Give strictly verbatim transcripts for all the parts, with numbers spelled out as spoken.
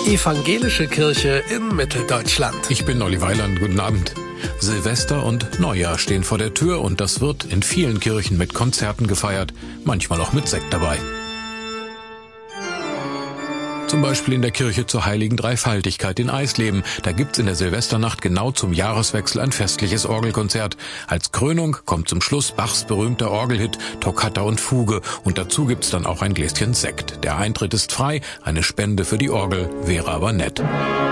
Evangelische Kirche in Mitteldeutschland. Ich bin Olli Weiland, guten Abend. Silvester und Neujahr stehen vor der Tür und das wird in vielen Kirchen mit Konzerten gefeiert, manchmal auch mit Sekt dabei. Zum Beispiel in der Kirche zur Heiligen Dreifaltigkeit in Eisleben. Da gibt's in der Silvesternacht genau zum Jahreswechsel ein festliches Orgelkonzert. Als Krönung kommt zum Schluss Bachs berühmter Orgelhit Toccata und Fuge. Und dazu gibt's dann auch ein Gläschen Sekt. Der Eintritt ist frei, eine Spende für die Orgel wäre aber nett.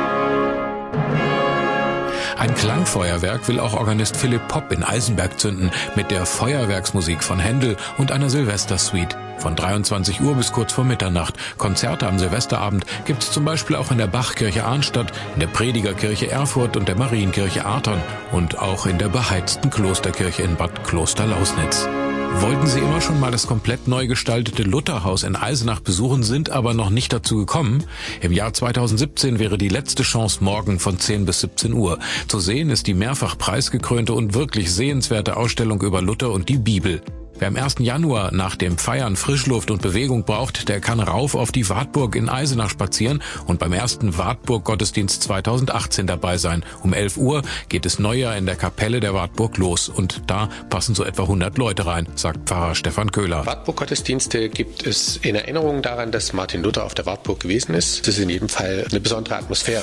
Ein Klangfeuerwerk will auch Organist Philipp Popp in Eisenberg zünden mit der Feuerwerksmusik von Händel und einer Silvestersuite. Von dreiundzwanzig Uhr bis kurz vor Mitternacht. Konzerte am Silvesterabend gibt es zum Beispiel auch in der Bachkirche Arnstadt, in der Predigerkirche Erfurt und der Marienkirche Artern und auch in der beheizten Klosterkirche in Bad Klosterlausnitz. Wollten Sie immer schon mal das komplett neu gestaltete Lutherhaus in Eisenach besuchen, sind aber noch nicht dazu gekommen? Im Jahr zweitausendsiebzehn wäre die letzte Chance morgen von zehn bis siebzehn Uhr. Zu sehen ist die mehrfach preisgekrönte und wirklich sehenswerte Ausstellung über Luther und die Bibel. Wer am ersten Januar nach dem Feiern Frischluft und Bewegung braucht, der kann rauf auf die Wartburg in Eisenach spazieren und beim ersten Wartburg-Gottesdienst zweitausendachtzehn dabei sein. Um elf Uhr geht es Neujahr in der Kapelle der Wartburg los und da passen so etwa hundert Leute rein, sagt Pfarrer Stefan Köhler. Wartburg-Gottesdienste gibt es in Erinnerung daran, dass Martin Luther auf der Wartburg gewesen ist. Das ist in jedem Fall eine besondere Atmosphäre.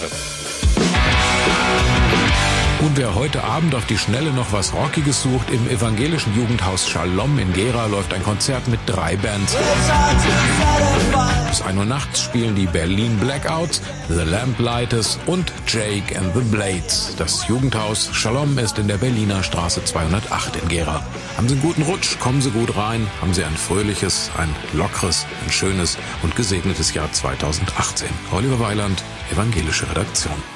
Und wer heute Abend auf die Schnelle noch was Rockiges sucht, im evangelischen Jugendhaus Shalom in Gera läuft ein Konzert mit drei Bands. Bis ein Uhr nachts spielen die Berlin Blackouts, The Lamplighters und Jake and the Blades. Das Jugendhaus Shalom ist in der Berliner Straße zweihundertacht in Gera. Haben Sie einen guten Rutsch, kommen Sie gut rein, haben Sie ein fröhliches, ein lockeres, ein schönes und gesegnetes Jahr zweitausendachtzehn. Oliver Weiland, Evangelische Redaktion.